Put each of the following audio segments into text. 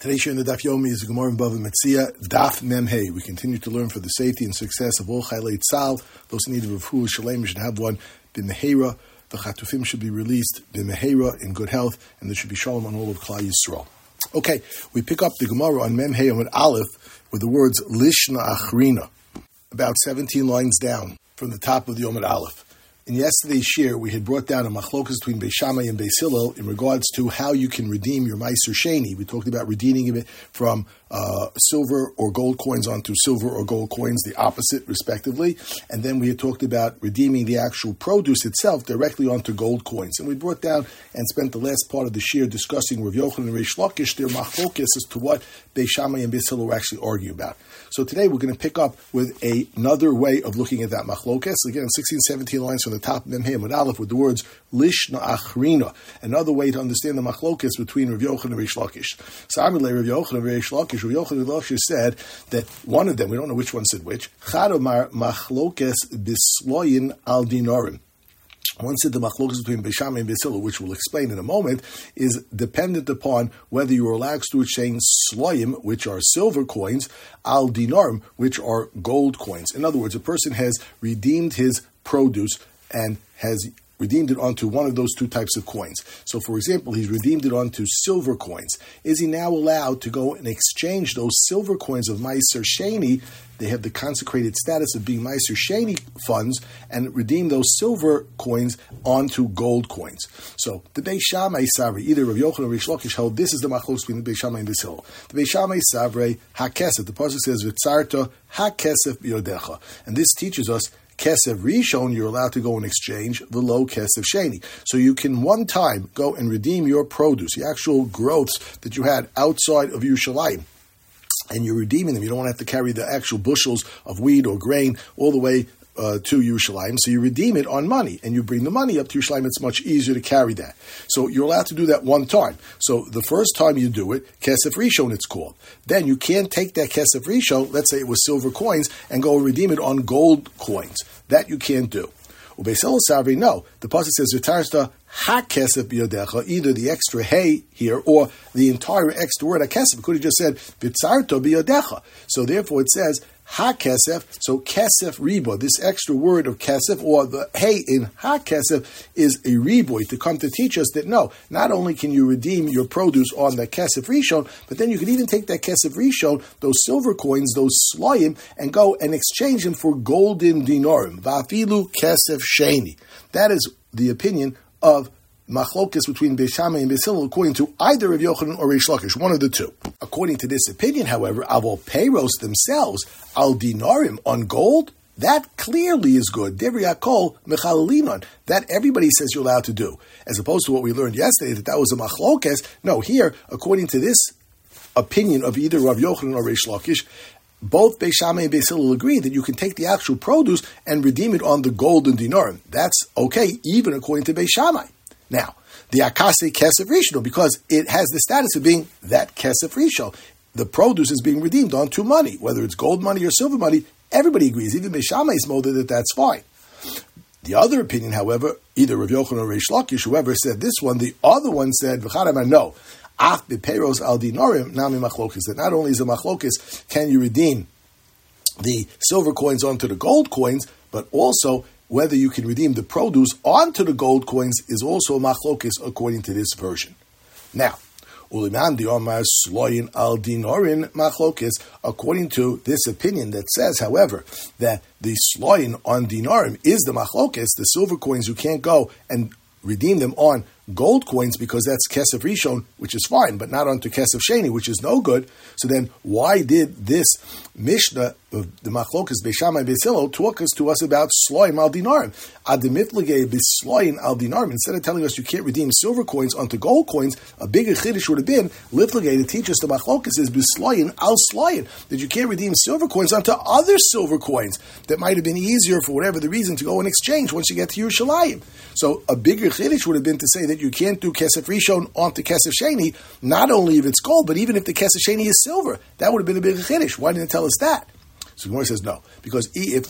Today's share in the Daf Yomi is the Gemara in Bava Metzia, Daf Mem Hey. We continue to learn for the safety and success of all Chaylei Tzal. Those in need of a Refuah Shalem should have one b'mehera. The Chatufim should be released b'mehera in good health, and there should be Shalom on all of Klal Yisrael. Okay, we pick up the Gemara on Mem Hey and Aleph with the words Lishna Achrina, about 17 lines down from the top of the Yom Aleph. In yesterday's shir, we had brought down a machlokas between Beis Shammai and Beis Hillel in regards to how you can redeem your Meiser Sheni. We talked about redeeming it from silver or gold coins onto silver or gold coins, the opposite, respectively. And then we had talked about redeeming the actual produce itself directly onto gold coins. And we brought down and spent the last part of the shir discussing Rav Yochanan and Reish Lakish, their machlokas as to what Beis Shammai and Beis Hillel were actually arguing about. So today we're going to pick up with another way of looking at that machlokas. Again, 16, 17 lines from the top of Memhem with Aleph with the words Lishna Achrina. Another way to understand the machlokas between Rav Yochanan and Reish Lakish. So Amilei Rav Yochanan and Reish Lakish. Rav Yochanan and Lakish said that one of them, we don't know which one said which, Chadomar machlokas bisloyin al dinarim. One said the machlokas between Beis Shammai and Beis Hillel, which we'll explain in a moment, is dependent upon whether you are allowed to exchange sloyim, which are silver coins, al dinarim, which are gold coins. In other words, a person has redeemed his produce and has redeemed it onto one of those two types of coins. So, for example, he's redeemed it onto silver coins. Is he now allowed to go and exchange those silver coins of Meiser Sheni? They have the consecrated status of being Meiser Sheni funds, and redeem those silver coins onto gold coins. So, the Beis Shammai Savri, either Rav Yochanan or Reish Lakish, held this is the machlokes between the Beis Shammai and Beis Hillel. The Beis Shammai Savri hakesef. The pasuk says v'tzarta hakesef b'yodecha, and this teaches us Kesef Rishon, you're allowed to go and exchange the low Kesef Sheni. So you can one time go and redeem your produce, the actual growths that you had outside of Yerushalayim, and you're redeeming them. You don't want to have to carry the actual bushels of wheat or grain all the way to Yerushalayim. So you redeem it on money, and you bring the money up to Yerushalayim. It's much easier to carry that. So you're allowed to do that one time. So the first time you do it, Kesef Rishon it's called. Then you can't take that Kesef Rishon, let's say it was silver coins, and go and redeem it on gold coins. That you can't do. Beis Hillel Savri, no. The pasuk says v'tarsta hakesef b'yodecha, either the extra hay here or the entire extra word hakesef. It could have just said v'tzarto b'yodecha. So therefore it says hakesef. So kesef ribo, this extra word of kesef or the hay in hakesef is a riboy to come to teach us that no, not only can you redeem your produce on the kesef rishon, but then you can even take that kesef rishon, those silver coins, those sloyim, and go and exchange them for golden dinarim. Va'afilu kesef sheni. That is the opinion of machlokas between Beis Shammai and Beis Hillel, according to either Rav Yochanan or Reish Lakish, one of the two. According to this opinion, however, avol peiros themselves, al dinarim on gold, that clearly is good. Devri hakol mechalalinon. That everybody says you're allowed to do. As opposed to what we learned yesterday, that was a machlokas. No, here, according to this opinion of either Rav Yochanan or Reish Lakish, both Beis Shammai and Beis Hillel agree that you can take the actual produce and redeem it on the golden dinarim. That's okay, even according to Beis Shammai. Now, the akase kesef rishon, because it has the status of being that kesef rishon, the produce is being redeemed onto money, whether it's gold money or silver money. Everybody agrees, even Beis Shammai's molded that that's fine. The other opinion, however, either Rav Yochanan or Reish Lakish, whoever said this one, the other one said v'chadamar no. Ach b'peiros al dinarim nami machlokas. That not only is a machlokas, can you redeem the silver coins onto the gold coins, but also whether you can redeem the produce onto the gold coins is also a machlokas according to this version. Now, uliman diomar sloyin al dinarin machlokas, according to this opinion that says, however, that the sloyin on dinarim is the machlokas, the silver coins you can't go and redeem them on gold coins because that's kesef rishon, which is fine, but not onto kesef sheni, which is no good. So then, why did this Mishnah of the machlokas Beis Shammai and Beis Hillel talk to us about sloim al dinarim? Ademitlege b'sloim al dinarim. Instead of telling us you can't redeem silver coins onto gold coins, a bigger chiddush would have been litlege to teach us the machlokas is b'sloim al sloim, that you can't redeem silver coins onto other silver coins that might have been easier for whatever the reason to go and exchange once you get to Yerushalayim. So a bigger chiddush would have been to say that you can't do kesef rishon onto kesef sheni, not only if it's gold, but even if the kesef sheni is silver. That would have been a bigger chiddush. Why didn't it tell us that? So Gemara says no, because if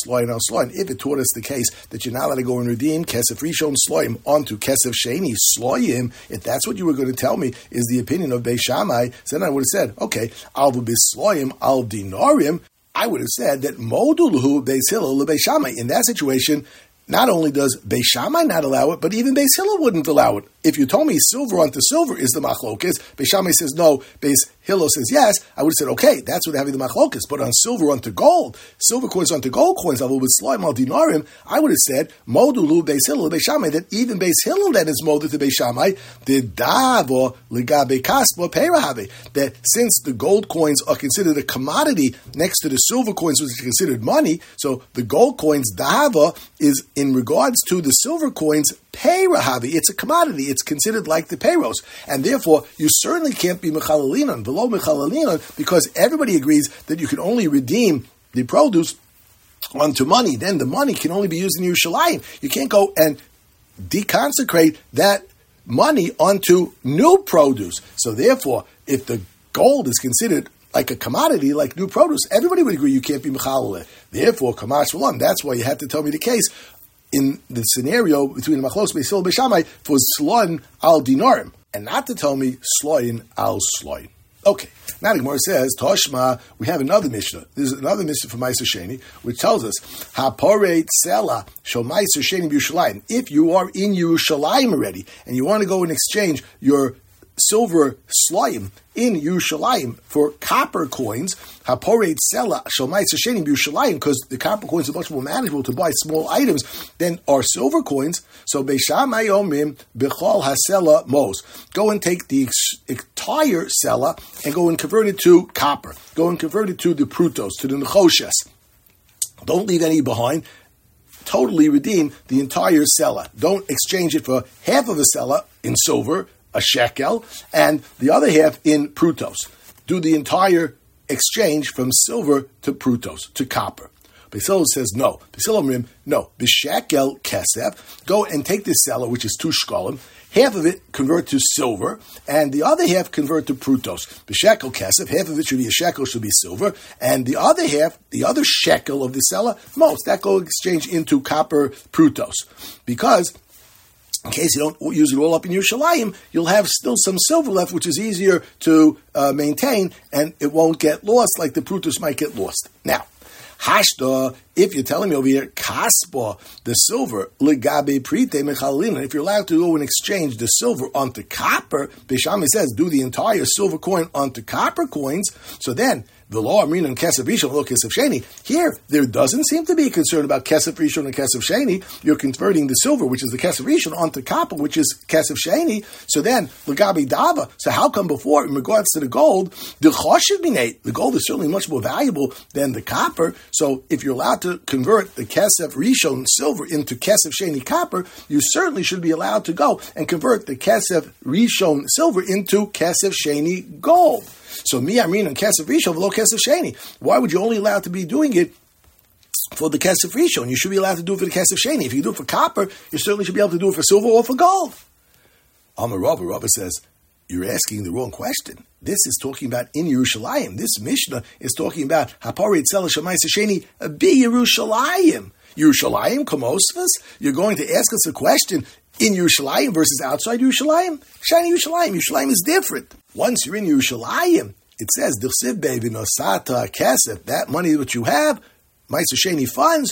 it taught us the case that you're not allowed to go and redeem Kesef Rishon Sloim onto Kesef Sheni Sloim, if that's what you were going to tell me is the opinion of Beis Shammai, then I would have said, okay, al Bisloim al Dinarim. I would have said that Moduluhu Beis Hillel le Beis Shammai. In that situation, not only does Beis Shammai not allow it, but even Beis Hillel wouldn't allow it. If you told me silver onto silver is the machlokes, Beis Shammai says no, Beis Hillel says yes, I would have said, okay, that's what having the machlokes. But on silver onto gold, silver coins onto gold coins, with slime al dinarim, I would have said, modulu Beis Hillel Beis Shammai, that even Beis Hillel then is molded to Beis Shammai, the davo ligabe kaspa perahave, that since the gold coins are considered a commodity next to the silver coins, which is considered money, so the gold coins, dava, is in regards to the silver coins, perahavi, it's a commodity, it's considered like the payros, and therefore you certainly can't be mechalalinon, below mechalalinon, because everybody agrees that you can only redeem the produce onto money. Then the money can only be used in Yerushalayim. You can't go and deconsecrate that money onto new produce. So therefore, if the gold is considered like a commodity, like new produce, everybody would agree you can't be mechalal. Therefore, kamash v'lam, that's why you had to tell me the case in the scenario between the Machlos Beis Hillel Beis Shammai for Sloin al Dinarim, and not to tell me Sloin al Sloin. Okay, now the Gemara says, Toshma, we have another Mishnah. There's another Mishnah from Meiser Sheni, which tells us, Haporei Tsela Shel Meiser Sheni B'Yerushalayim. If you are in Yerushalayim already, and you want to go and exchange your silver sloim in Yerushalayim for copper coins, Haporei Tsela Shel Meiser Sheni B'Yerushalayim, because the copper coins are much more manageable to buy small items than our silver coins. So Beis Shammai Omrim B'chol HaSela Mos. Go and take the entire sela and go and convert it to copper. Go and convert it to the prutos, to the nechoshes. Don't leave any behind. Totally redeem the entire sela. Don't exchange it for half of a sela in silver, a shekel, and the other half in prutos. Do the entire exchange from silver to prutos, to copper. Beis Hillel says no. Beis Hillel Omrim, no. B'shekel kesef, go and take this seller, which is 2 shkolim, half of it convert to silver, and the other half convert to prutos. B'shekel kesef, half of it should be a shekel, should be silver, and the other half, the other shekel of the seller, most, that go exchange into copper prutos. Because in case you don't use it all up in Yerushalayim, you'll have still some silver left, which is easier to maintain, and it won't get lost like the prutos might get lost. Now, Hashda, if you're telling me over here, Kaspa, the silver, Ligabe Prite Mechalin, if you're allowed to go and exchange the silver onto copper, Beis Shammai says, do the entire silver coin onto copper coins, so then, the law Amrin and Kesef Rishon, lo Kesef Sheni. Here, there doesn't seem to be a concern about Kesef Rishon and Kesef Sheni. You're converting the silver, which is the Kesef Rishon, onto copper, which is Kesef Sheni. So then, L'gabi Dava. So how come before, in regards to the gold, the Choshev Minate, the gold is certainly much more valuable than the copper. So if you're allowed to convert the Kesef Rishon silver into Kesef Sheni copper, you certainly should be allowed to go and convert the Kesef Rishon silver into Kesef Sheni gold. So mi amrin and kesef rishon v'lo kesef sheni. Why would you only allow to be doing it for the kesef rishon? You should be allowed to do it for the kesef sheni. If you do it for copper, you certainly should be able to do it for silver or for gold. Amar Rabba says, you're asking the wrong question. This is talking about in Yerushalayim. This Mishnah is talking about haparei tzela shel ma'aser sheni be Yerushalayim. Yerushalayim komosvas. You're going to ask us a question in Yerushalayim versus outside Yerushalayim? Shani Yerushalayim. Yerushalayim is different. Once you're in Yerushalayim, it says, that money that you have, Ma'aser Sheni funds,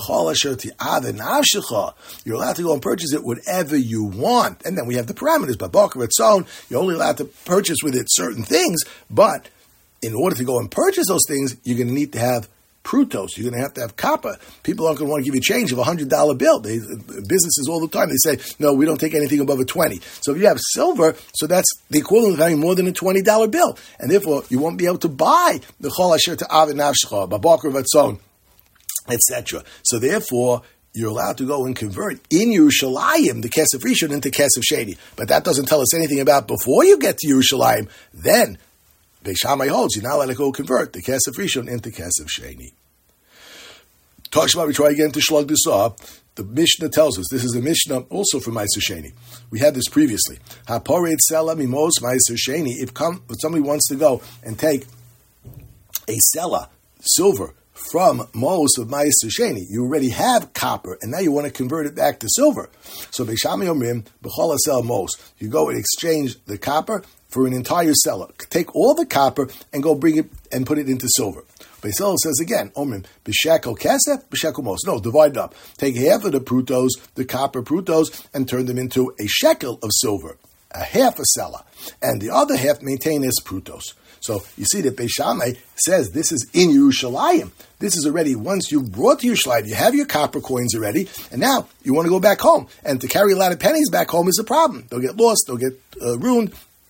you're allowed to go and purchase it whatever you want. And then we have the parameters. But Bakar its own, you're only allowed to purchase with it certain things, but in order to go and purchase those things, you're going to need to have prutos. You're going to have copper. People aren't going to want to give you change of $100 bill. Businesses all the time, they say, no, we don't take anything above a 20. So if you have silver, so that's the equivalent of having more than a $20 bill. And therefore, you won't be able to buy the chol asher ta'av nafshecha, babakar v'atzon, etc. So therefore, you're allowed to go and convert in Yerushalayim the Kesef Rishon into Kesef Sheni. But that doesn't tell us anything about before you get to Yerushalayim. Then, Beis Shammai holds, you're not allowed to go convert the Kesef Rishon into Kesef Sheni. Toshma, we try again to shlug this up. The Mishnah tells us, this is a Mishnah also from Ma'aser Sheni. We had this previously. Haporei tzela mimos Ma'aser Sheni. If somebody wants to go and take a sela silver from most of Ma'aser Sheni. You already have copper, and now you want to convert it back to silver. So Beis Shammai Omrim, B'chol Asel Mos, you go and exchange the copper for an entire seller. Take all the copper and go bring it and put it into silver. Beis Hillel says again, Omrim, B'shekel Kesef, B'shekel Mos. No, divide it up. Take half of the prutos, the copper prutos, and turn them into a shekel of silver, a half a seller, and the other half maintain as prutos. So you see that Beis Shammai says this is in Yerushalayim. This is already, once you've brought to Yerushalayim, you have your copper coins already, and now you want to go back home. And to carry a lot of pennies back home is a problem. They'll get lost, they'll get ruined.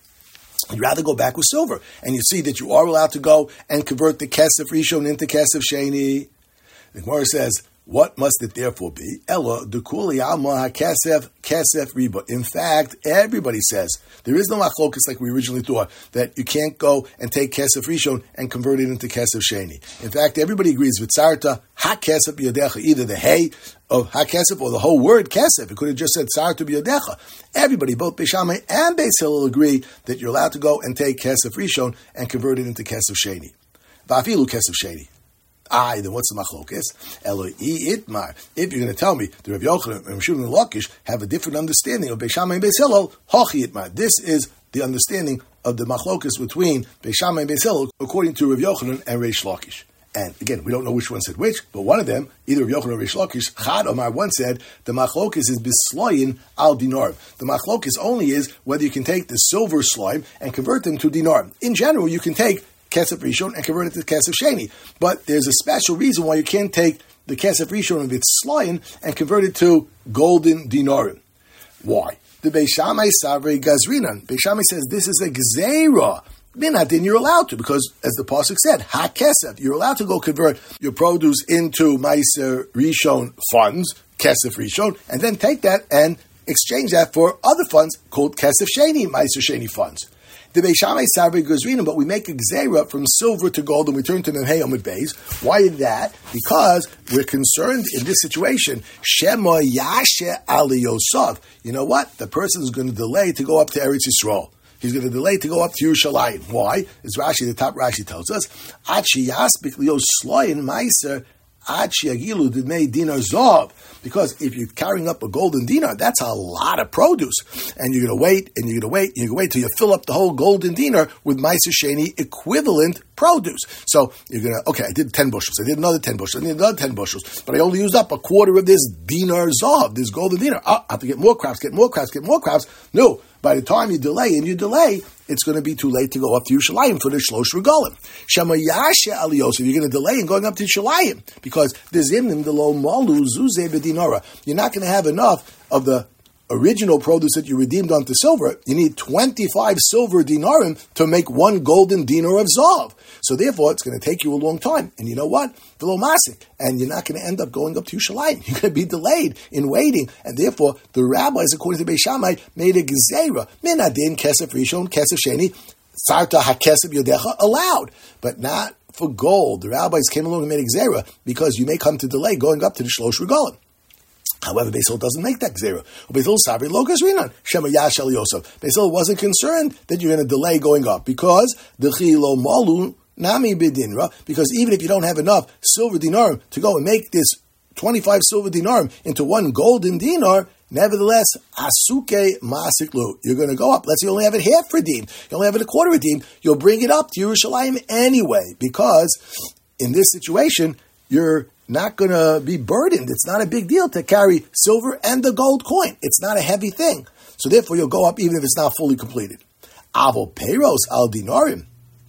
You'd rather go back with silver. And you see that you are allowed to go and convert the Kesef Rishon into Kesef Sheni. The Gemara says, what must it therefore be? Ella dekuli alma hakesef kesef riba. In fact, everybody says there is no machlokus like we originally thought that you can't go and take kesef rishon and convert it into kesef sheni. In fact, everybody agrees with tzarta hakesef biyadecha, either the hay of hakesef or the whole word kesef. It could have just said tzarta biyadecha. Everybody, both Beis Shammai and Beis Hillel, agree that you're allowed to go and take kesef rishon and convert it into kesef sheni. Va'afilu kesef sheni. Then what's the machlokes? Eloi itmar. If you're going to tell me the Rav Yochanan and Shimon and Lakish have a different understanding of Beis Shammai and Beis Hillel, hochi itmar. This is the understanding of the machlokes between Beis Shammai and Beis Hillel, according to Rav Yochanan and Reish Lakish. And again, we don't know which one said which, but one of them, either Rav Yochanan or Reish Lakish, Chad Omar, one said the machlokes is bisloyin al dinar. The machlokes only is whether you can take the silver slime and convert them to dinar. In general, you can take Kesef Rishon and convert it to Kesef Sheni. But there's a special reason why you can't take the Kesef Rishon of its slayin and convert it to golden dinarim. Why? The Beis Shammai Savrei Gazrinan. Beis Shammai says this is a gzeira. Minadin, you're allowed to, because as the pasuk said, ha-kesef, you're allowed to go convert your produce into Ma'aser Rishon funds, Kesef Rishon, and then take that and exchange that for other funds called Kesef Sheni, Ma'aser Sheni funds. The Beis Shammai Savrei Gazrinan, but we make a gzeira from silver to gold and we turn to Memhei Amud Beis. Why is that? Because we're concerned in this situation, Shema Yashe Ali Yosef. You know what? The person is going to delay to go up to Eretz Yisrael. He's going to delay to go up to Yerushalayim. Why? As Rashi, the top Rashi tells us, Achi Yaspik Leo Sloyin Meiser Achi Agilu Didmei Dinar Zov. Because if you're carrying up a golden dinar, that's a lot of produce. And you're going to wait, and you're going to wait, and you're going to wait till you fill up the whole golden dinar with Ma'aser Sheni equivalent produce. So you're going to, okay, I did 10 bushels, I did another 10 bushels, I did another 10 bushels, but I only used up a quarter of this dinar zav, this golden dinar. I have to get more crops, get more crops, get more crops. No, by the time you delay, it's going to be too late to go up to Yerushalayim for the Shlosh Regalim. Shema Yashe Ali Yosef, you're going to delay in going up to Yerushalayim because there's in the lo malu zuze bedinara. You're not going to have enough of the original produce that you redeemed onto silver. You need 25 silver dinarim to make one golden dinar of zav. So therefore, it's going to take you a long time. And you know what? V'lo masik. And you're not going to end up going up to Yerushalayim. You're going to be delayed in waiting. And therefore, the rabbis, according to Beis Shammai, made a gezerah. Min adin kesef rishon, kesef sheni, sarta hakesef yodecha, allowed. But not for gold. The rabbis came along and made a gezerah because you may come to delay going up to the Shlosh Regalim. However, Beis Hillel doesn't make that gzera. Beis Hillel Sabri lo gazrinan Shema Yashel Yosef. Beis Hillel wasn't concerned that you're going to delay going up because the chilo malu nami bidinra. Because even if you don't have enough silver dinar to go and make this 25 silver dinar into one golden dinar, nevertheless, asuke masiklu. You're going to go up. Let's say you only have it half redeemed. You only have it a quarter redeemed. You'll bring it up to Yerushalayim anyway because in this situation you're not going to be burdened. It's not a big deal to carry silver and the gold coin. It's not a heavy thing. So therefore, you'll go up even if it's not fully completed. Avo peros al dinarim.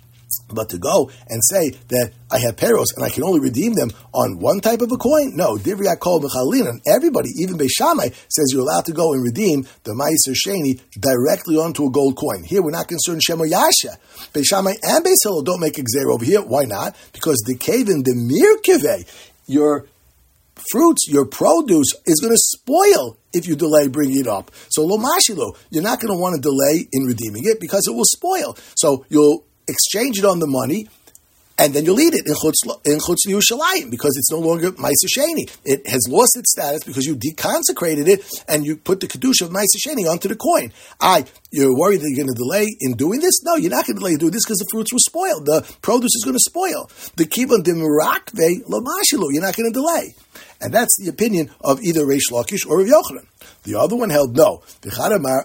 But to go and say that I have peros and I can only redeem them on one type of a coin? No. Divrei HaKol B'chalin. And everybody, even Beis Shammai, says you're allowed to go and redeem the Ma'aser Sheni directly onto a gold coin. Here, we're not concerned Shema Yasha. Beis Shammai and Beis Hillel don't make a gzer over here. Why not? Because the kevin, the mirkeveh, your fruits, your produce is going to spoil if you delay bringing it up. So lo mashilo, you're not going to want to delay in redeeming it because it will spoil. So you'll exchange it on the money, and then you'll eat it in Chutz Yerushalayim because it's no longer Ma'aser Sheni. It has lost its status because you deconsecrated it and you put the Kedusha of Ma'aser Sheni onto the coin. You're worried that you're going to delay in doing this? No, you're not going to delay in doing this because the fruits were spoiled. The produce is going to spoil. The Kibbutz Dimirakve Lamashilu. You're not going to delay. And that's the opinion of either Reish Lakish or Rav Yochanan. The other one held no. The other one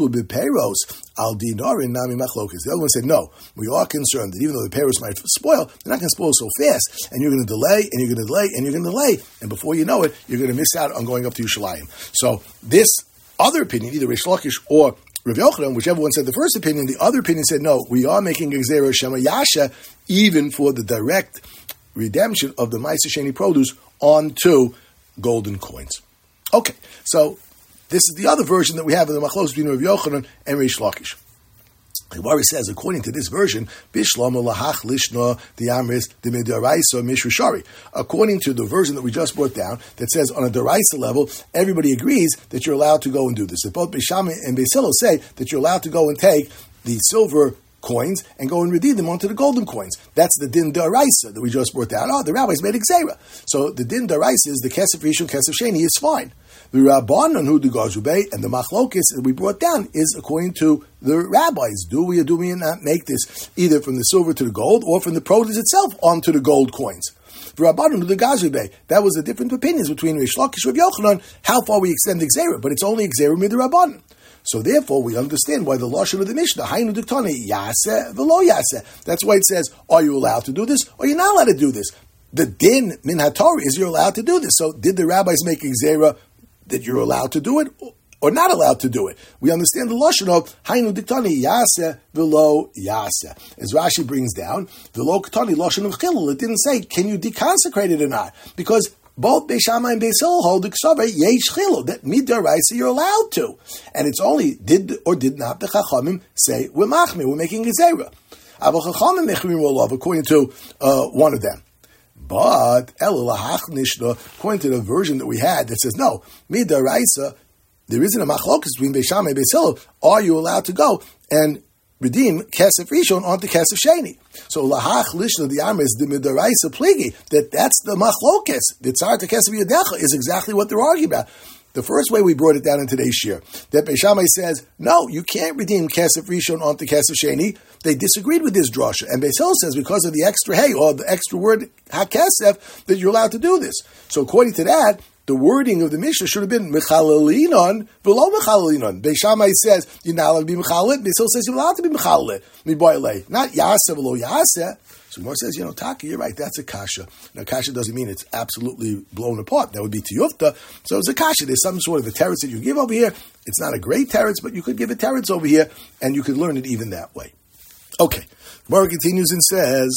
said no. We are concerned that even though the peros might spoil, they're not going to spoil so fast, and you're going to delay, and you're going to delay, and you're going to delay, and before you know it, you're going to miss out on going up to Yerushalayim. So this other opinion, either Reish Lakish or Rav Yochanan, whichever one said the first opinion, the other opinion said no. We are making a Gzeira Shema Yasha even for the direct redemption of the Ma'aser Sheni produce onto golden coins. Okay, so this is the other version that we have in the Machlokes between Rav Yochanan and Reish Lakish. The Gemara says, according to this version, Bishlam lahach lishna the amris the midaraisa mishrushari. According to the version that we just brought down, that says on a deraisa level, everybody agrees that you're allowed to go and do this. That both Bisham and Beis Hillel say that you're allowed to go and take the silver coins and go and redeem them onto the golden coins. That's the din daraisa that we just brought down. The rabbis made Gzeira. So the din daraisa is the kesef rishon, kesef sheni is fine. The Rabbanon who the Gazubei and the Machlokes that we brought down is according to the rabbis. Do we or do we not make this either from the silver to the gold or from the produce itself onto the gold coins? The Rabbanon who the Gazubei, that was the different opinions between Reish Lakish and Rav Yochanan, how far we extend the Gzeira, but it's only Gzeira mid the Rabbanon. So therefore, we understand why the lashon of the Mishnah, Hainu Diktane, Yaseh v'lo Yaseh. That's why it says, are you allowed to do this or you're not allowed to do this? The din min haTorah is you're allowed to do this. So did the rabbis make a Gzeira that you're allowed to do it or not allowed to do it? We understand the lashon of Hainu Diktani Yaseh v'lo Yaseh. As Rashi brings down, v'lo Ketani lashon of Chilul. It didn't say can you deconsecrate it or not, because both Beis Shammai and Beis Hillel hold the Ksaveh yesh Chilul that midaraisa you're allowed to, and it's only did or did not the Chachamim say we're machmir, we're making a zera. Avol Chachamim mechmir olav according to one of them. But according to the version that we had that says no, midaraisa, there isn't a machlokas between Beis Shammai and Beis Hillel. Are you allowed to go and redeem kesef rishon onto kesef sheni? So lahach lishna the amr is the midaraisa pligi. That's the machlokas. The tzar to kesef yadecha is exactly what they're arguing about. The first way we brought it down in today's shir, that Beis Shammai says, no, you can't redeem kesef rishon onto kesef sheni. They disagreed with this drasha. And Beis Hillel says because of the extra hey, or the extra word hakesef, that you're allowed to do this. So according to that, the wording of the Mishnah should have been mechalelinon v'lo mechalelinon. Beis Shammai says you're not allowed to be mechalet. Beis Hillel says you're allowed to be mechalet. Miboile, not yaseh v'lo yaseh. So Gemara says, Taka, you're right, that's a kasha. Now, kasha doesn't mean it's absolutely blown apart. That would be tiyufta. So it's a kasha. There's some sort of a teretz that you give over here. It's not a great teretz, but you could give a teretz over here, and you could learn it even that way. Okay. Gemara continues and says,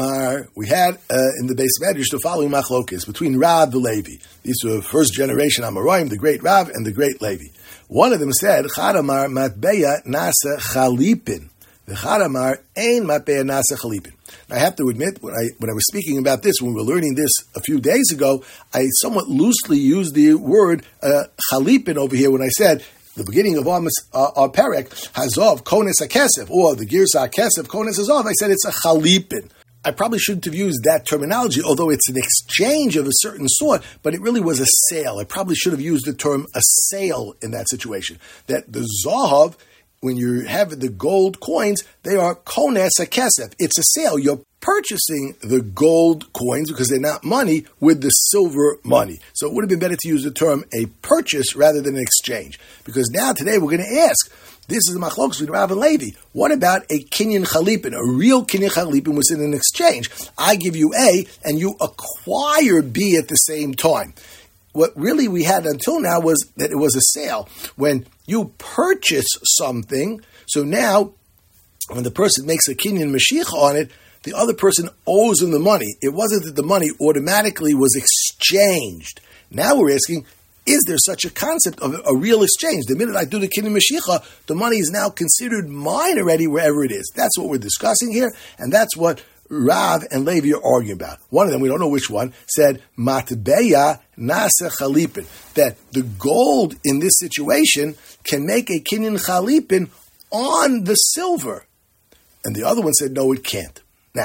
we had in the base Medrash the following machlokes between Rav and Levi. These were first generation Amoraim, the great Rav and the great Levi. One of them said, Chadamar matbeya nasa chalipin. The Chadamar ein matbeya nasa chalipin. I have to admit, when I was speaking about this, when we were learning this a few days ago, I somewhat loosely used the word chalipin over here when I said the beginning of our perek, Hazov, Kones HaKesef, or the Girsa HaKesef, Kones Hazov, I said it's a chalipin. I probably shouldn't have used that terminology, although it's an exchange of a certain sort, but it really was a sale. I probably should have used the term a sale in that situation. That the Zahav, when you have the gold coins, they are Kones HaKesef. It's a sale. You're purchasing the gold coins because they're not money with the silver money. So it would have been better to use the term a purchase rather than an exchange. Because now today we're going to ask, this is the machlokes between Rav and Levi. What about a kinyan chalipin? A real kinyan chalipin was in an exchange. I give you A and you acquire B at the same time. What really we had until now was that it was a sale. When you purchase something, so now when the person makes a kinyan mashiach on it, the other person owes him the money. It wasn't that the money automatically was exchanged. Now we're asking, is there such a concept of a real exchange? The minute I do the kinyan mashiach, the money is now considered mine already wherever it is. That's what we're discussing here, and that's what Rav and Levi are arguing about. One of them, we don't know which one, said, Matbeya nasa chalipin, that the gold in this situation can make a kinyan chalipin on the silver. And the other one said, no, it can't. Now,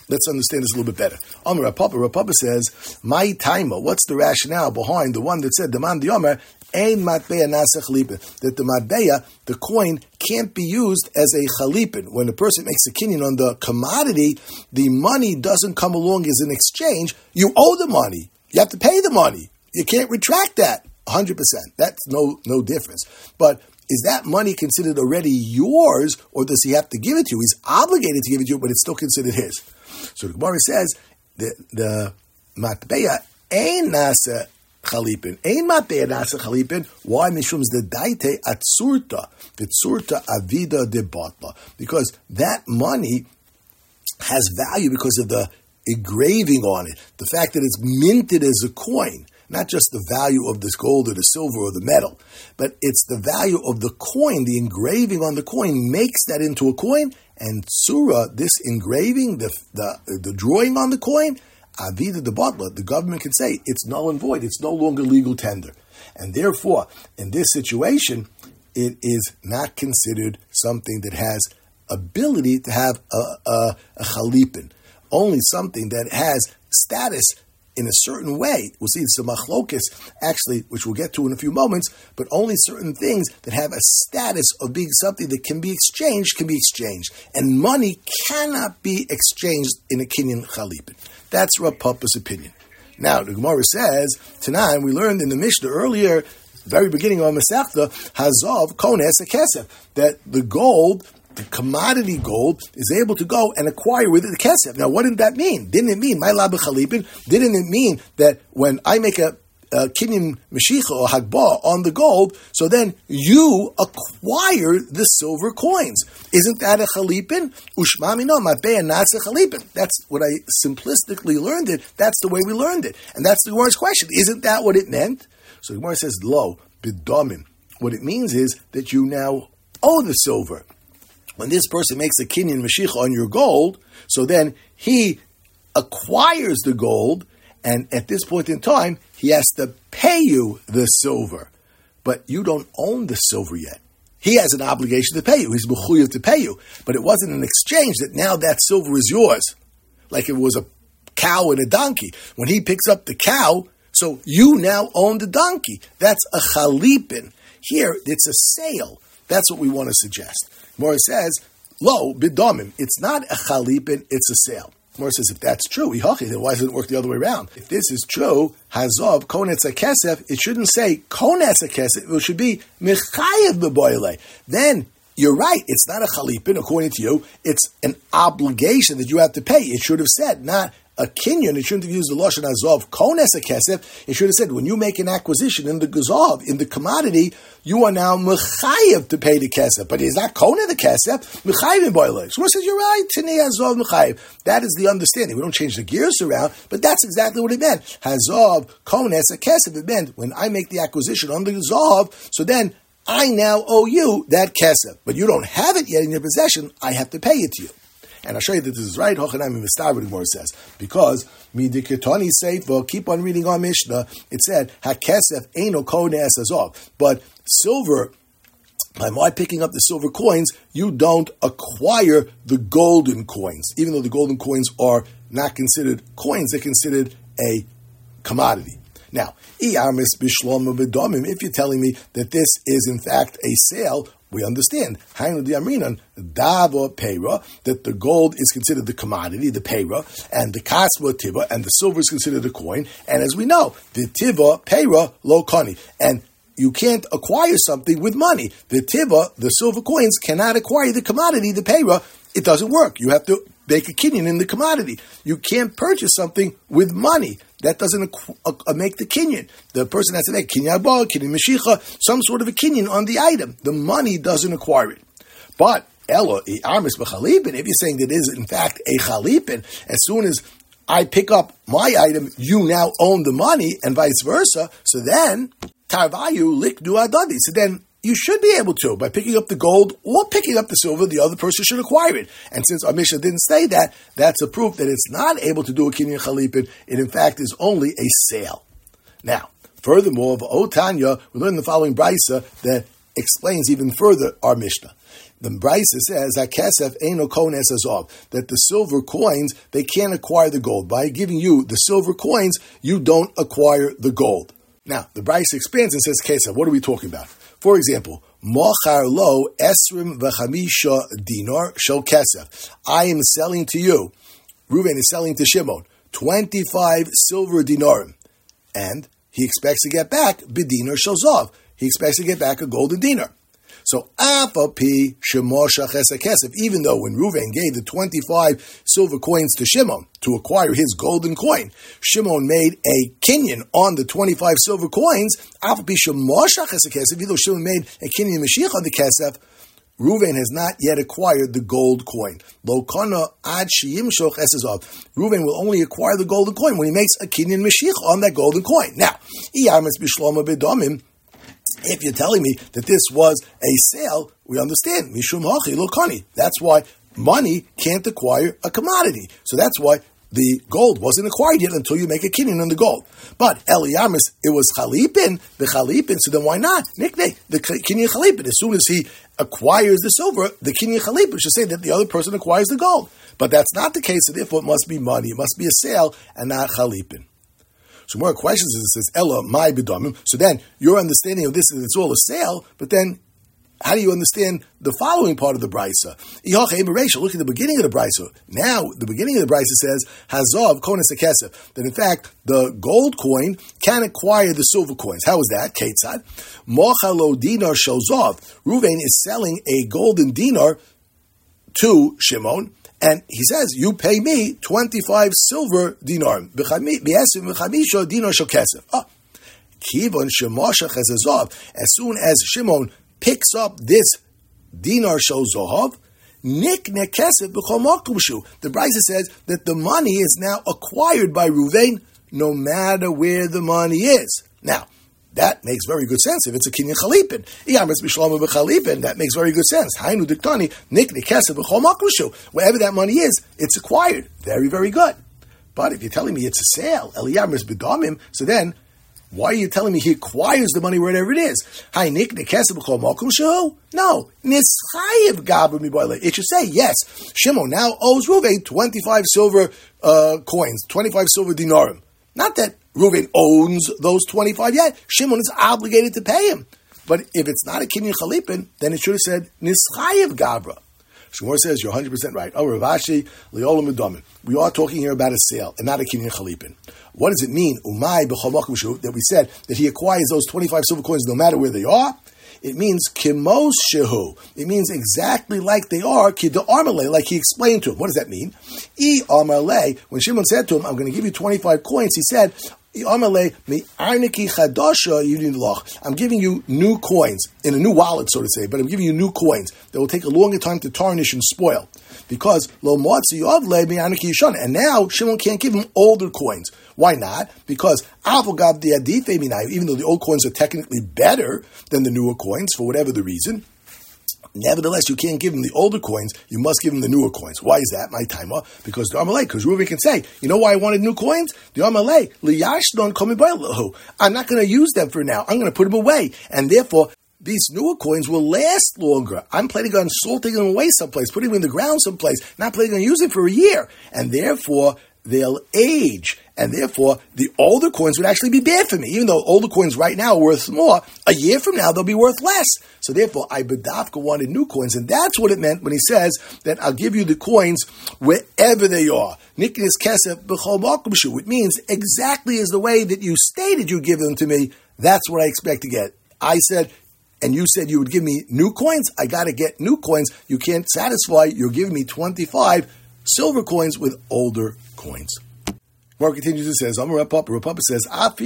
Let's understand this a little bit better. Amar Rav Papa says, "My taima." What's the rationale behind the one that said the man diomer ein matbeya nasa chalipin? That the matbeya, the coin, can't be used as a chalipin. When a person makes a kinyan on the commodity, the money doesn't come along as an exchange. You owe the money. You have to pay the money. You can't retract that 100%. That's no difference. But is that money considered already yours, or does he have to give it to you? He's obligated to give it to you, but it's still considered his. So the Gemara says the matbeya ein nasa chalipin. Ein matbeya nasa chalipin. Why? Mishum's the daite atsurta, the tsurta avida de batla. Because that money has value because of the engraving on it, the fact that it's minted as a coin. Not just the value of this gold or the silver or the metal, but it's the value of the coin. The engraving on the coin makes that into a coin, and surah, this engraving, the drawing on the coin, avida de batla, the government can say it's null and void. It's no longer legal tender, and therefore, in this situation, it is not considered something that has ability to have a chalipin. Only something that has status in a certain way. We'll see some machlokes, actually, which we'll get to in a few moments, but only certain things that have a status of being something that can be exchanged can be exchanged. And money cannot be exchanged in a kinyan chalipin. That's Rav Papa's opinion. Now, the Gemara says, tonight we learned in the Mishnah earlier, very beginning of Masechta, Hazov Kones Kesef, that the gold, the commodity gold, is able to go and acquire with it the kesef. Now, what did that mean? Didn't it mean my lab chalipin? Didn't it mean that when I make a kinyan meshicha or hagbah on the gold, so then you acquire the silver coins? Isn't that a chalipin? Ushmami no, matbeya natsa chalipin. That's what I simplistically learned it. That's the way we learned it, and that's the Gemara's question. Isn't that what it meant? So the Gemara says, lo bidomim. What it means is that you now owe the silver. When this person makes a kinyan mashiach on your gold, so then he acquires the gold, and at this point in time, he has to pay you the silver. But you don't own the silver yet. He has an obligation to pay you. He's mechuyev to pay you. But it wasn't an exchange that now that silver is yours. Like it was a cow and a donkey. When he picks up the cow, so you now own the donkey. That's a chalipin. Here, it's a sale. That's what we want to suggest. Mora says, lo, bidomim. It's not a chalipin, it's a sale. Mora says, if that's true, then why doesn't it work the other way around? If this is true, hazov, konetz kesef, it shouldn't say konetz kesef, it should be mechayev b'boile. Then, you're right, it's not a chalipin, according to you, it's an obligation that you have to pay. It should have said, not a kinyan, it shouldn't have used the lashon hazov kones a kesef. It should have said, when you make an acquisition in the gazov, in the commodity, you are now mechayev to pay the kesef. But it's not kone the kesef, mechayev in boilers. So says, you're right, tini hazov mechayev. That is the understanding. We don't change the gears around, but that's exactly what it meant. Hazov kones a kesef. It meant when I make the acquisition on the gazov, so then I now owe you that kesef. But you don't have it yet in your possession. I have to pay it to you. And I'll show you that this is right. Hochanayim Mistav, the Gemara says, because midiketani seifa, keep on reading our Mishnah. It said hakesef eino kones hazov, but silver. By my picking up the silver coins, you don't acquire the golden coins, even though the golden coins are not considered coins; they're considered a commodity. Now, if you're telling me that this is in fact a sale, we understand that the gold is considered the commodity, the pera, and the kasva tiva, and the silver is considered a coin. And as we know, the tiva pera lo kani, and you can't acquire something with money. The tiva, the silver coins, cannot acquire the commodity, the pera. It doesn't work. You have to make a kinyan in the commodity. You can't purchase something with money. That doesn't make the kinyan. The person has to make kinyan ba, kinyan meshicha, some sort of a kinyan on the item. The money doesn't acquire it. But elo armis b'chalipin, if you're saying that it is in fact a chalipin, as soon as I pick up my item, you now own the money, and vice versa. So then tarvayu likdu adadi. So then you should be able to, by picking up the gold or picking up the silver, the other person should acquire it. And since our Mishnah didn't say that, that's a proof that it's not able to do a kinyan chalipin. It in fact is only a sale. Now, furthermore, of Otanya, we learn in the following brisa that explains even further our Mishnah. The Brisa says HaKesef eino kones azov, that the silver coins, they can't acquire the gold. By giving you the silver coins, you don't acquire the gold. Now, the Brisa expands and says, Kesef, what are we talking about? For example, Mochar lo esrim v'chamisha dinar shel kesef. I am selling to you, Reuven is selling to Shimon, 25 silver dinarim. And he expects to get back b'dinar shel zav. He expects to get back a golden dinar. So, afapi shemosha chesed kesef, even though when Reuven gave the 25 silver coins to Shimon to acquire his golden coin, Shimon made a kinyan on the 25 silver coins. Afapi shemosha chesed kesef, even though Shimon made a kinyan mashiach on the kesef, Reuven has not yet acquired the gold coin. Lo kana ad sheyimshoch esazav. Reuven will only acquire the golden coin when he makes a kinyan mashiach on that golden coin. Now, iyamis bishloma bedomim. If you're telling me that this was a sale, we understand. Mishum hachi lo kani. That's why money can't acquire a commodity. So that's why the gold wasn't acquired yet until you make a kinyan on the gold. But Eliyamis, it was chalipin, the chalipin, so then why not? Nikne, the kinyan chalipin. As soon as he acquires the silver, the kinyan chalipin should say that the other person acquires the gold. But that's not the case, so therefore it must be money. It must be a sale and not chalipin. So more questions is it says, Ella, my bidamim. So then, your understanding of this is it's all a sale, but then, how do you understand the following part of the Brisa? Look at the beginning of the Brisa. Now, the beginning of the Brisa says, Hazav kones hakesef, that in fact, the gold coin can acquire the silver coins. How is that? Ketzad. Mochalo dinar shozov. Reuven is selling a golden dinar to Shimon, and he says, you pay me 25 silver dinarim. As soon as Shimon picks up this dinar shel zohav, nikne kesef b'chol makom shu. The Brisa says that the money is now acquired by Reuven, no matter where the money is. Now, that makes very good sense if it's a kinyan chalipin. Iyamis b'shlomo b'chalipin, that makes very good sense. Hainu diktani nikne kesef b'chol makom shu. Wherever that money is, it's acquired. Very, very good. But if you're telling me it's a sale, Eliyamis b'damim, so then, why are you telling me he acquires the money wherever it is? No. It should say, yes, Shimon now owes Reuven 25 silver coins, 25 silver dinarim. Not that Reuven owns those 25 yet. Shimon is obligated to pay him. But if it's not a kinyan chalipin, then it should have said, Nischayev Gabra. Shmuel says, you're 100% right. Oh, Ravashi, Leolam Udamin. We are talking here about a sale and not a kinyan chalipin. What does it mean, Umay b'chol makom shu, that we said that he acquires those 25 silver coins no matter where they are? It means kimos shehu. It means exactly like they are, kida armalei, like he explained to him. What does that mean? I armalei, when Shimon said to him, I'm going to give you 25 coins, he said, I'm giving you new coins, in a new wallet, so to say, but I'm giving you new coins that will take a longer time to tarnish and spoil. Because and now Shimon can't give him older coins. Why not? Because even though the old coins are technically better than the newer coins, for whatever the reason, nevertheless, you can't give him the older coins, you must give him the newer coins. Why is that, my timer? Because the Amalei, because Reuven can say, you know why I wanted new coins? The Amalei, I'm not going to use them for now. I'm going to put them away. And therefore, these newer coins will last longer. I'm planning on salting them away someplace, putting them in the ground someplace, not planning on using for a year. And therefore, they'll age. And therefore, the older coins would actually be bad for me. Even though older coins right now are worth more, a year from now they'll be worth less. So therefore, I bedavka wanted new coins. And that's what it meant when he says that I'll give you the coins wherever they are. Niknis kesef b'chol makom shu. It means exactly as the way that you stated you'd give them to me, that's what I expect to get. I said, and you said you would give me new coins, I got to get new coins. You can't satisfy, you're giving me 25 silver coins with older coins. Mark continues and says, Rav Papa says,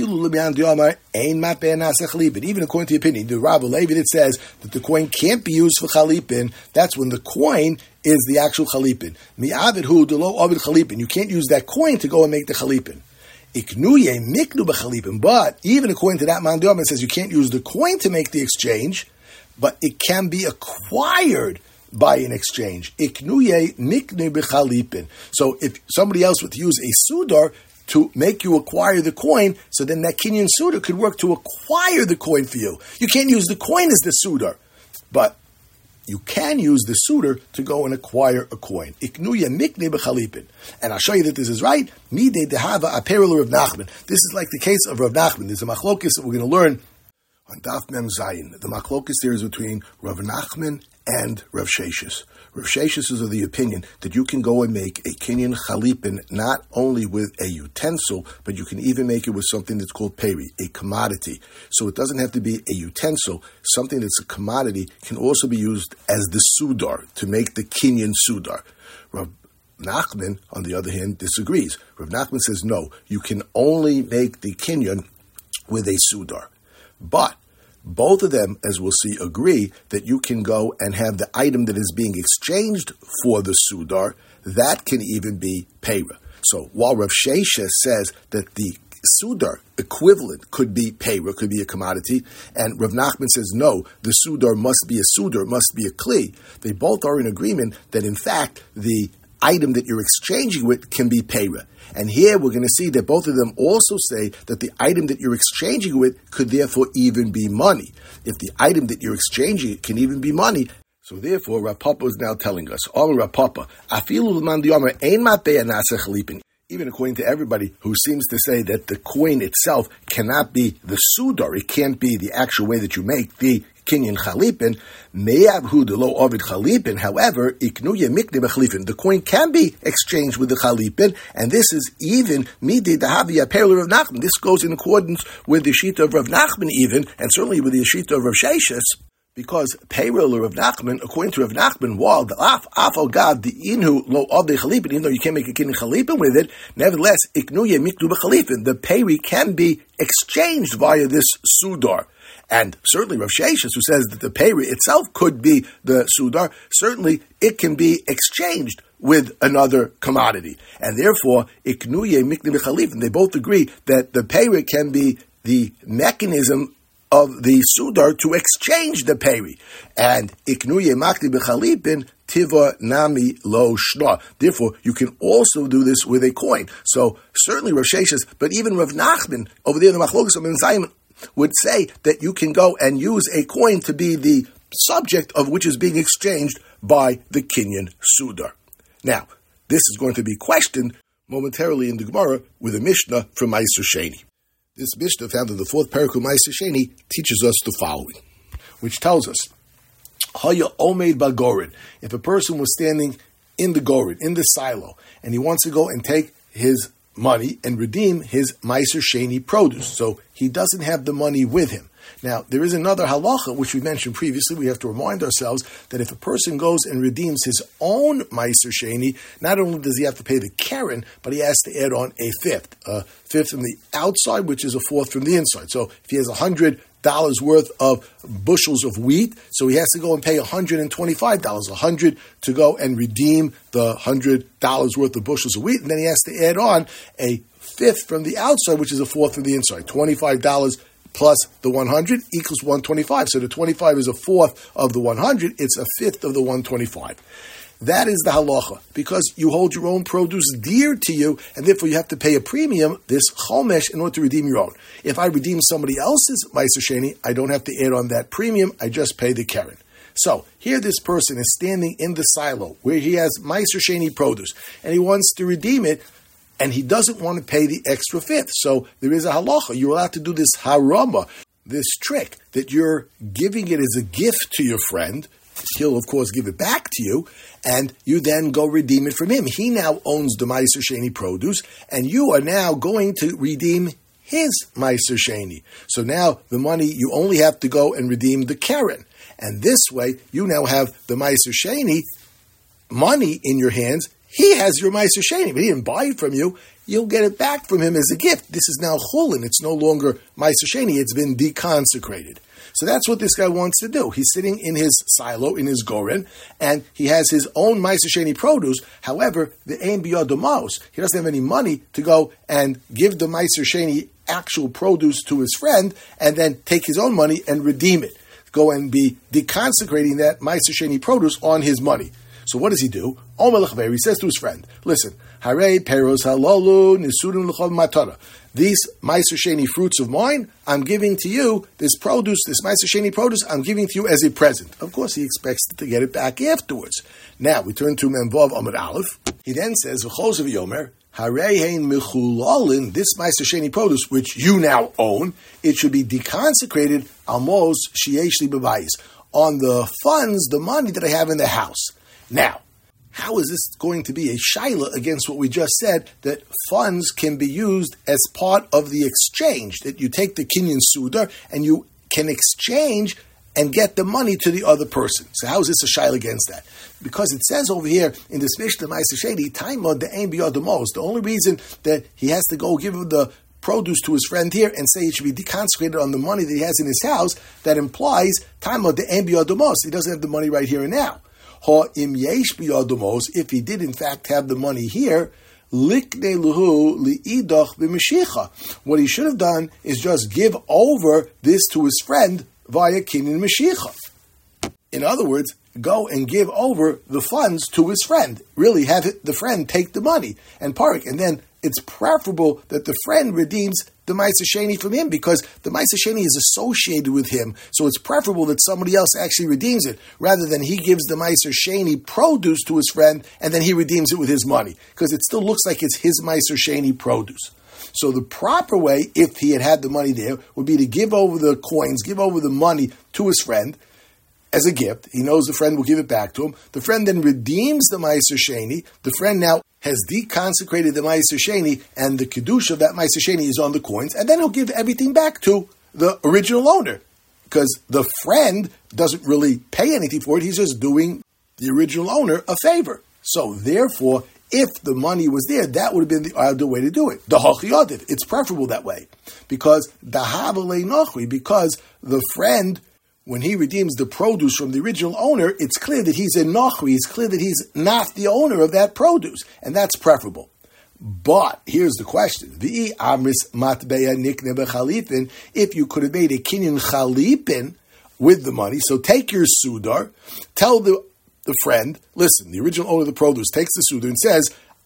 but even according to the opinion, the Rav Levi, it says that the coin can't be used for chalipin. That's when the coin is the actual chalipin. You can't use that coin to go and make the chalipin. But even according to that Mandam, it says you can't use the coin to make the exchange, but it can be acquired by an exchange. So if somebody else would use a sudar to make you acquire the coin, so then that kinyan suitor could work to acquire the coin for you. You can't use the coin as the suitor, but you can use the suitor to go and acquire a coin. Iknuya mikne b'chalipin. And I'll show you that this is right. Midei dehava apparel Rav Nachman. This is like the case of Rav Nachman. There's a machlokis that we're going to learn on Daf Mem Zayin. The machlokis there is between Rav Nachman and Rav Sheshes. Rav Sheshes is of the opinion that you can go and make a kinyan chalipin not only with a utensil, but you can even make it with something that's called peri, a commodity. So it doesn't have to be a utensil. Something that's a commodity can also be used as the sudar, to make the kinyan sudar. Rav Nachman, on the other hand, disagrees. Rav Nachman says, no, you can only make the kinyan with a sudar. But both of them, as we'll see, agree that you can go and have the item that is being exchanged for the sudar, that can even be pera. So while Rav Sheshes says that the sudar equivalent could be pera, could be a commodity, and Rav Nachman says no, the sudar must be a sudar, must be a kli, they both are in agreement that in fact the item that you're exchanging with can be pera. And here we're going to see that both of them also say that the item that you're exchanging with could therefore even be money. If the item that you're exchanging can even be money, so therefore Rav Papa is now telling us, Rav Papa, even according to everybody who seems to say that the coin itself cannot be the sudar, it can't be the actual way that you make the kinyan chalipin, me'avhu de lo ovid chalipin, however, iknuye mikne b'chalipin, the coin can be exchanged with the chalipin, and this is even midei dahavi apparel Rav Nachman. This goes in accordance with the shita of Rav Nachman even, and certainly with the shita of Rav Sheshes, because payroll of Rav Nachman, according to Rav Nachman, while the afal gad the inhu lo of the chalipin, even though you can't make a kinyan chalipin with it, nevertheless iknuye miknu b'chalipin, the payri can be exchanged via this sudar. And certainly Rav Sheshes, who says that the payri itself could be the sudar, certainly it can be exchanged with another commodity. And therefore, iknuye mikne b'chalipin, they both agree that the payri can be the mechanism of the sudar to exchange the peri. And iknuye makni b'chalipin tiva nami lo shna. Therefore, you can also do this with a coin. So certainly Rav Sheshes, but even Rav Nachman over there in the Machlokes of Menzaim would say that you can go and use a coin to be the subject of which is being exchanged by the kinyan sudar. Now, this is going to be questioned momentarily in the Gemara with a Mishnah from Ma'aser Sheni. This Mishnah, found in the fourth parak of Ma'aser Sheni, teaches us the following, which tells us, Haya omeid bagorin. If a person was standing in the gorin, in the silo, and he wants to go and take his money and redeem his Ma'aser Sheni produce, so he doesn't have the money with him. Now, there is another halacha, which we mentioned previously. We have to remind ourselves that if a person goes and redeems his own Ma'aser Sheni, not only does he have to pay the keren, but he has to add on a fifth from the outside, which is a fourth from the inside. So if he has $100 worth of bushels of wheat, so he has to go and pay $125, $100 to go and redeem the $100 worth of bushels of wheat, and then he has to add on a fifth from the outside, which is a fourth from the inside, $25 plus the 100 equals 125. So the 25 is a fourth of the 100. It's a fifth of the 125. That is the halacha, because you hold your own produce dear to you, and therefore you have to pay a premium, this chomesh, in order to redeem your own. If I redeem somebody else's Ma'aser Sheni, I don't have to add on that premium. I just pay the keren. So here this person is standing in the silo where he has Ma'aser Sheni produce, and he wants to redeem it, and he doesn't want to pay the extra fifth. So there is a halacha. You're allowed to do this harama, this trick, that you're giving it as a gift to your friend. He'll, of course, give it back to you, and you then go redeem it from him. He now owns the Ma'aser Sheni produce, and you are now going to redeem his Ma'aser Sheni. So now the money, you only have to go and redeem the keren. And this way, you now have the Ma'aser Sheni money in your hands. He has your Ma'aser Sheni, but he didn't buy it from you. You'll get it back from him as a gift. This is now chulin. It's no longer Ma'aser Sheni. It's been deconsecrated. So that's what this guy wants to do. He's sitting in his silo, in his goren, and he has his own Ma'aser Sheni produce. However, the ein biyadamos, he doesn't have any money to go and give the Ma'aser Sheni actual produce to his friend and then take his own money and redeem it. Go and be deconsecrating that Ma'aser Sheni produce on his money. So what does he do? He says to his friend, listen, Hare peros halolu nisudim l'chol matara. These Meiser Sheni fruits of mine, I'm giving to you, this produce, this Meiser Sheni produce, I'm giving to you as a present. Of course, he expects to get it back afterwards. Now, we turn to Memvav Amud Aleph. He then says, V'chosav yomer, Harehein michulalin, this Meiser Sheni produce, which you now own, it should be deconsecrated, almos sheyeshli b'bayis, on the funds, the money that I have in the house. Now, how is this going to be a shaila against what we just said, that funds can be used as part of the exchange, that you take the kinyan sudar and you can exchange and get the money to the other person? So how is this a shaila against that? Because it says over here in this Mishnah Meiser Sheni, Taima de'ein biyadamos. The only reason that he has to go give the produce to his friend here and say it should be deconsecrated on the money that he has in his house, that implies Taima de'ein biyadamos. He doesn't have the money right here and now. If he did in fact have the money here, what he should have done is just give over this to his friend via kinyan meshicha. In other words, go and give over the funds to his friend. Really have the friend take the money and parik, and then it's preferable that the friend redeems the Meiser Sheni from him, because the Meiser Sheni is associated with him. So it's preferable that somebody else actually redeems it, rather than he gives the Meiser Sheni produce to his friend and then he redeems it with his money, because it still looks like it's his Meiser Sheni produce. So the proper way, if he had the money there, would be to give over the coins, give over the money to his friend as a gift. He knows the friend will give it back to him. The friend then redeems the Meiser Sheni. The friend now has deconsecrated the Meiser Sheni, and the Kiddush of that Meiser Sheni is on the coins, and then he'll give everything back to the original owner, because the friend doesn't really pay anything for it. He's just doing the original owner a favor. So therefore, if the money was there, that would have been the ideal way to do it. The Hachiyadid, it's preferable that way, because the Habalei Nochri, because the friend, when he redeems the produce from the original owner, it's clear that he's a Nochri. It's clear that he's not the owner of that produce, and that's preferable. But here's the question: V'i amris matbeya nikne bechalipin. If you could have made a kinyan chalipin with the money, so take your sudar, tell the friend, listen, the original owner of the produce takes the sudar and says,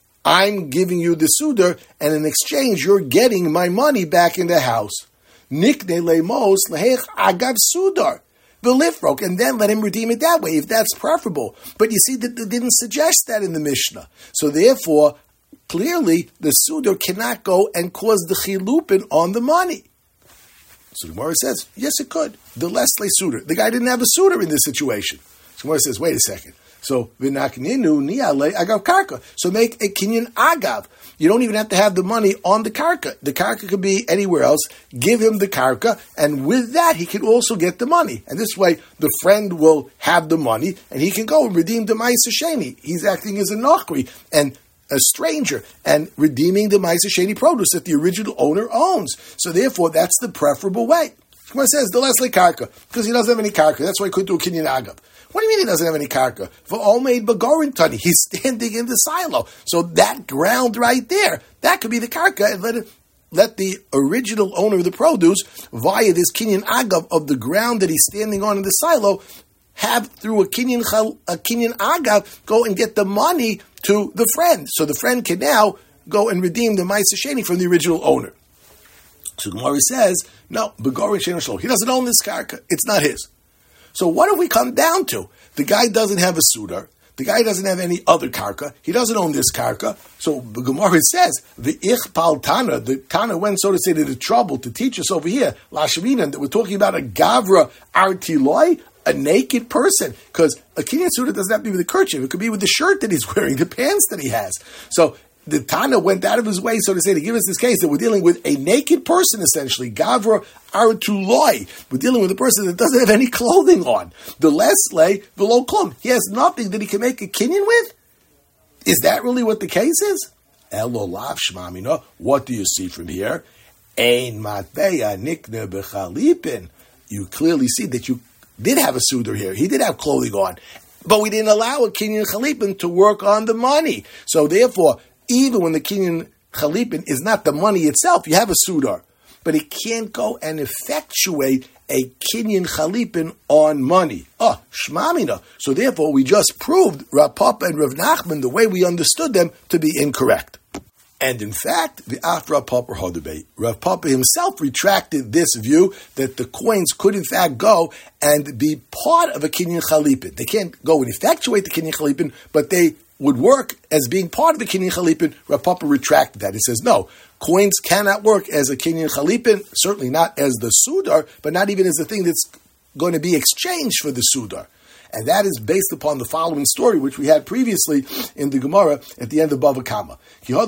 I'm giving you the sudar, and in exchange, you're getting my money back in the house. Nikne lemos lehech agav sudar. V'lifrok, and then let him redeem it that way, if that's preferable. But you see that they didn't suggest that in the Mishnah. So therefore, clearly, the sudar cannot go and cause the chilupin on the money. So the Gemara says, yes, it could. The Leslie sudar. The guy didn't have a sudar in this situation. So the Gemara says, wait a second. So v'nakninu ni'ale agav karka. So make a kinyan agav. You don't even have to have the money on the karka. The karka could be anywhere else. Give him the karka, and with that, he can also get the money. And this way, the friend will have the money, and he can go and redeem the Meiser Sheni. He's acting as a nochri and a stranger, and redeeming the Meiser Sheni produce that the original owner owns. So therefore, that's the preferable way. It says, the Leslie karka, because he doesn't have any karka. That's why he couldn't do a kinyan agav. What do you mean he doesn't have any karka? For all made bagorin tani, he's standing in the silo. So that ground right there, that could be the karka, and let the original owner of the produce, via this kinyan agav of the ground that he's standing on in the silo, have through a kinyan agav, go and get the money to the friend. So the friend can now go and redeem the Meiser Sheni from the original owner. So Gemara says, no, bagorin shein shlo. He doesn't own this karka. It's not his. So what do we come down to? The guy doesn't have a sudar. The guy doesn't have any other karka. He doesn't own this karka. So the Gemara says, the ichpal Tana, the Tana went, so to say, to the trouble to teach us over here, Lashminan, that we're talking about a gavra artiloi, a naked person. Because a kinyan sudar doesn't have to be with a kerchief. It could be with the shirt that he's wearing, the pants that he has. So the Tana went out of his way, so to say, to give us this case that we're dealing with a naked person, essentially. Gavra artuloi. We're dealing with a person that doesn't have any clothing on. The lesle below klum. He has nothing that he can make a kinyan with. Is that really what the case is? Elolav shmamina. What do you see from here? Ein matbeya nikne bechalipin. You clearly see that you did have a sudar here. He did have clothing on. But we didn't allow a kinyan chalipin to work on the money. So therefore, even when the kinyan chalipin is not the money itself, you have a sudar, but it can't go and effectuate a kinyan chalipin on money. Shmamina. So therefore, we just proved Rav Papa and Rav Nachman, the way we understood them, to be incorrect. And in fact, the after Rav Papa Hodabay, Rav Papa himself retracted this view that the coins could in fact go and be part of a kinyan chalipin. They can't go and effectuate the kinyan chalipin, but they would work as being part of a kinyan chalipin. Rav Papa retracted that. He says, no, coins cannot work as a kinyan chalipin, certainly not as the sudar, but not even as the thing that's going to be exchanged for the sudar. And that is based upon the following story, which we had previously in the Gemara at the end of Bava Kama.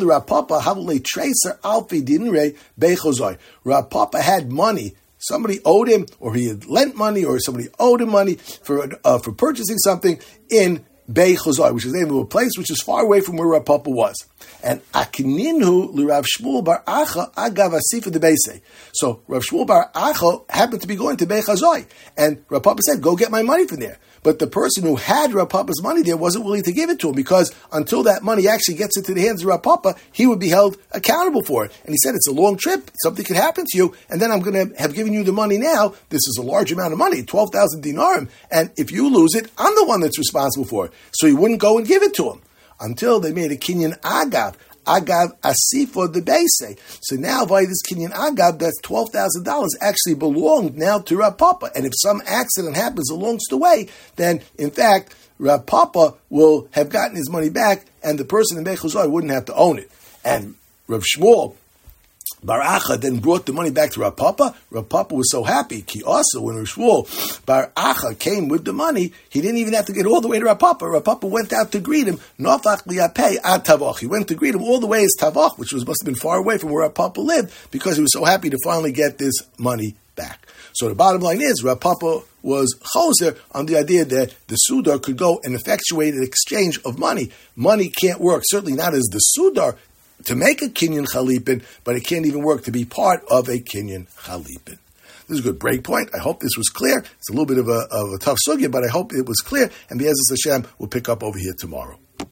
Rav Papa had money. Somebody owed him, or he had lent money, or somebody owed him money for purchasing something in Bei Chozai, which is the name of a place which is far away from where Rav Papa was. And Akininhu l'Rav Shmuel bar Acha agav asifa de Beise. So Rav Shmuel bar Acha happened to be going to Bei Chozai, and Rav Papa said, "Go get my money from there." But the person who had Rav Papa's money there wasn't willing to give it to him, because until that money actually gets into the hands of Rav Papa, he would be held accountable for it. And he said, it's a long trip, something could happen to you, and then I'm going to have given you the money now. This is a large amount of money, 12,000 dinarim, and if you lose it, I'm the one that's responsible for it. So he wouldn't go and give it to him until they made a kinyan agav asifo de beise. So now by this kinyan agav, that's $12,000 actually belonged now to Rav Papa. And if some accident happens along the way, then in fact Rav Papa will have gotten his money back, and the person in Bei Chozai wouldn't have to own it. And Rav Shmuel Bar Acha then brought the money back to Rav Papa. Rav Papa was so happy. Ki also, when Rav Shmuel Bar Acha came with the money, he didn't even have to get all the way to Rav Papa. Rav Papa went out to greet him. Nofach liyapei ad Tavoch. He went to greet him all the way as Tavoch, which must have been far away from where Rav Papa lived, because he was so happy to finally get this money back. So the bottom line is, Rav Papa was choser on the idea that the sudar could go and effectuate an exchange of money. Money can't work, certainly not as the sudar, to make a kinyan chalipin, but it can't even work to be part of a kinyan chalipin. This is a good break point. I hope this was clear. It's a little bit of a tough sugya, but I hope it was clear. And Be'ezus Hashem will pick up over here tomorrow.